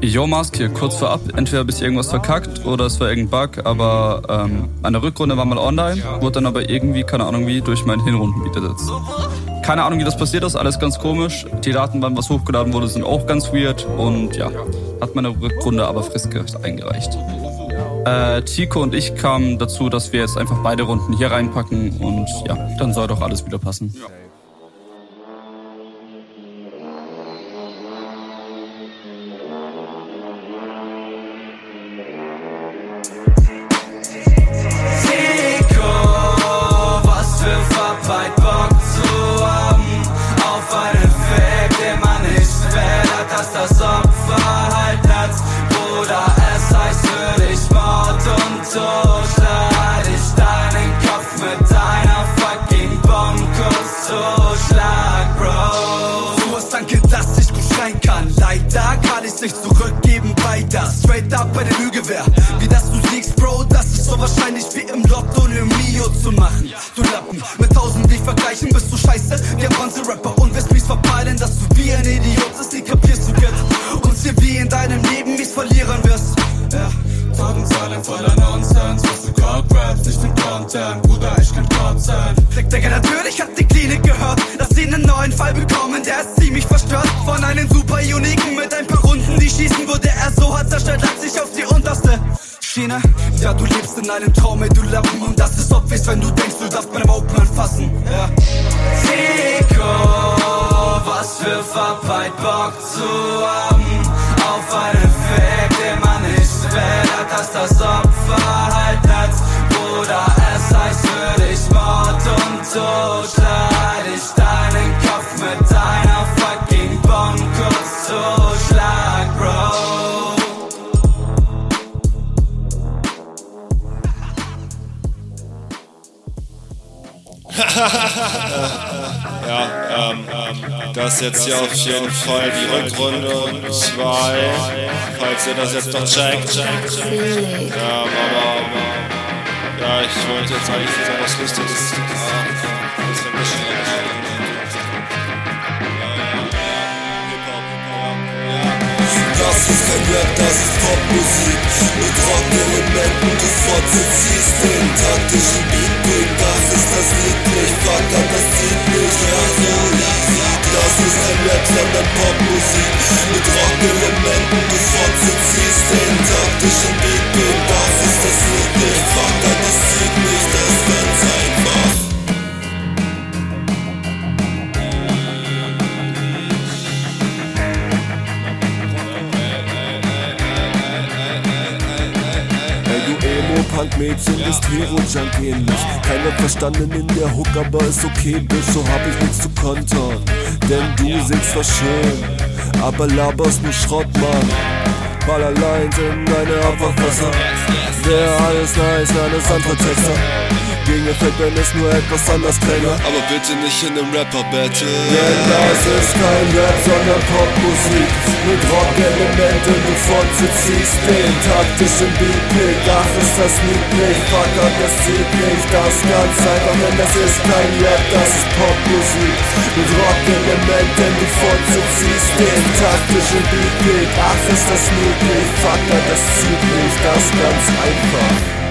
Yo, Mask hier, kurz vorab. Entweder habe ich irgendwas verkackt oder es war irgendein Bug, aber eine Rückrunde war mal online, wurde dann aber irgendwie, keine Ahnung wie, durch meinen Hinrundenbeat ersetzt. Keine Ahnung, wie das passiert ist, alles ganz komisch. Die Datenbank, was hochgeladen wurde, sind auch ganz weird und ja, hat meine Rückrunde aber fristgerecht eingereicht. Tico und ich kamen dazu, dass wir jetzt einfach beide Runden hier reinpacken und ja, dann soll doch alles wieder passen. Weit Bock zu haben auf einen Weg, den man nicht wählt, dass das Opfer halt Netz. Bruder, es heißt für dich Mord und Totschlag. Ich deinen Kopf mit deiner fucking Bombenkurzzuschlag, Bro. Du hast danke, dass ich gut schreien kann. Leider kann ich's nicht zurückgeben, weiter. Straight up bei der Lügewehr. Wie das du siegst, Bro, das ist so wahrscheinlich wie im Lotto ne Mio zu machen. Du Lappen, mit tausend dich vergleichen, bist du scheiße. Wir haben Rapper und wirst mies verpeilen, dass du wie ein Idiot bist, die kapierst du jetzt. Und sie wie in deinem Leben mies verlieren wirst. Ja, Tagenzahlen voller Nonsens, was du Gott rappst, nicht den Content, Bruder, ich kann kotzen. Digga, natürlich hat die Klinik gehört, dass sie einen neuen Fall bekommen, der ist ziemlich verstört. Von einem super Uniken mit ein paar Runden, die schießen, wurde er so hart zerstört, lag sich auf die unterste Schiene. Ja, du lebst in einem Traum, ey, du Lappen, und das ist obvious, wenn du denkst, du darfst meine Augen anfassen. Ja. Tico, was für verpeilt Bock zu haben auf einen Weg, den man nicht wählt, dass das Opfer halt Netz. Bruder, es heißt für dich Mord und Totschlag. Ich deinen Kopf mit deiner fucking Bombenkurzzuschlag, Bro. Das ist jetzt hier auf jeden Fall die Rückrunde 2, falls ihr das jetzt noch checkt. Aber ich wollte jetzt eigentlich wieder was Lustiges. Das ist kein Rap, das ist Popmusik. Mit Rockelementen, du Fotze ziehst den taktischen Beatpick. Das ist das Lied nicht, fuck up, das zieht nicht. Ja, so, das ist kein Rap, sondern Popmusik. Mit Rockelementen, du Fotze ziehst den taktischen Beatpick. Das ist das Lied nicht, fuck up, das zieht nicht. Das ist ganz einfach. Punk-Mädchen ist Hero-Junk ähnlich. Keiner verstanden in der Hook, aber ist okay, Bitch, so hab ich nichts zu kontern. Denn du singst zwar schön, aber laberst nur Schrott, Mann. Ballerlines in deine Abwachwasser. Wär alles nice, alles andere Texter. Gegen Effekt, wenn es nur etwas anders klänge. Aber bitte nicht in nem Rapper-Battle. Denn das ist kein Rap, sondern Popmusik. Mit Rock-Elementen, du Fotze ziehst den taktischen Beatpick. Ach, ist das niedlich, fuck up, das zieht nicht. Das ganz einfach, denn das ist kein Rap, das ist Popmusik. Mit Rock-Elementen, du Fotze ziehst den taktischen Beatpick. Ach, ist das niedlich, fuck up, das zieht nicht. Das ganz einfach.